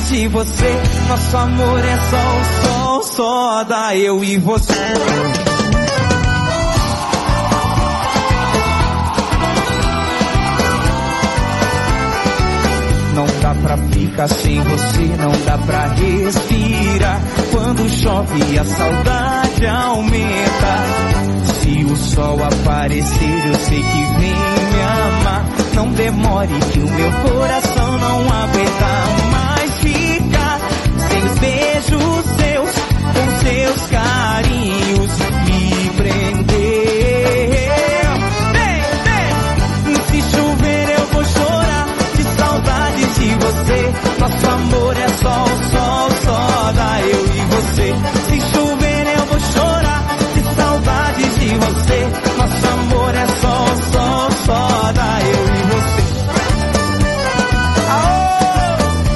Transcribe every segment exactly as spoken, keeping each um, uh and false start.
de você. Nosso amor é só o sol, só dá eu e você. Não dá pra ficar sem você, não dá pra respirar. Quando chove a saudade aumenta. Se o sol aparecer eu sei que vem me amar. Não demore que o meu coração não aguenta mais ficar sem os beijos seus, com seus carinhos me prender. Vem, vem! Se chover eu vou chorar de saudade de você. Nosso amor é só o sol, só dá eu e você. Se chover eu vou chorar de saudade de você. Nosso amor é só o sol, só dá eu e você. Aô!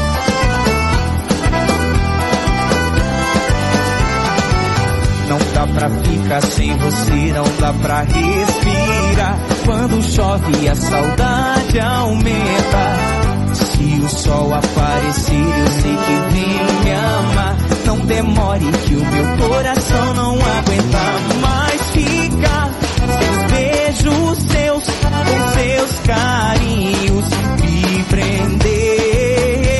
Não dá pra ficar sem você, não dá pra respirar. Quando chove a saudade aumenta. Se o sol aparecer eu sei que vem me amar. Não demore que o meu coração não aguenta mais ficar sem os beijos seus, com seus carinhos me prender.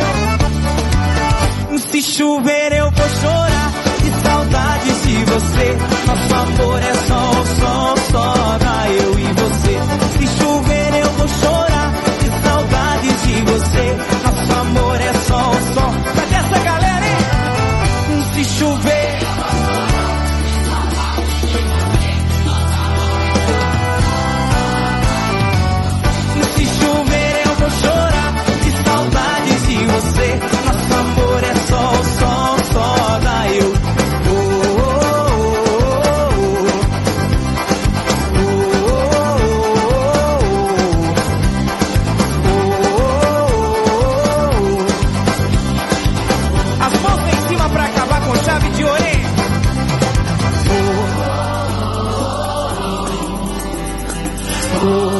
Se chover eu vou chorar de saudade de você. Nosso amor é só o sol, só dá eu e você. Se chover eu vou chorar de saudade de você. Nosso amor é só o sol. Cadê essa galera, hein? Se chover Se chover eu vou chorar de saudade de você. Nosso amor é só o sol, só dá eu. Oh